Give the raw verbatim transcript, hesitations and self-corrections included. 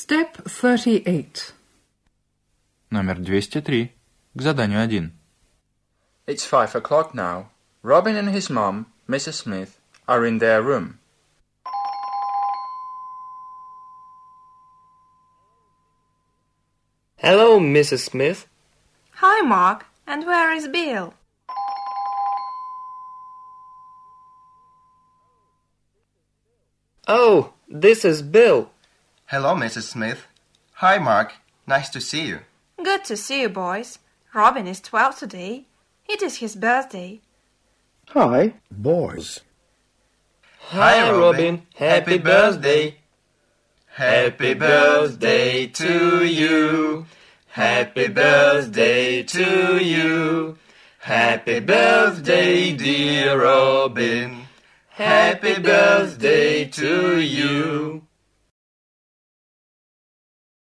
Step thirty-eight. Номер двести три. К заданию один. It's five o'clock now. Robin and his mom, Missus Smith, are in their room. Hello, Missus Smith. Hi, Mark. And where is Bill? Oh, this is Bill. Hello, Missus Smith. Hi, Mark. Nice to see you. Good to see you, boys. Robin is twelve today. It is his birthday. Hi, boys. Hi, Robin. Happy birthday. Happy birthday to you. Happy birthday to you. Happy birthday, dear Robin. Happy birthday to you.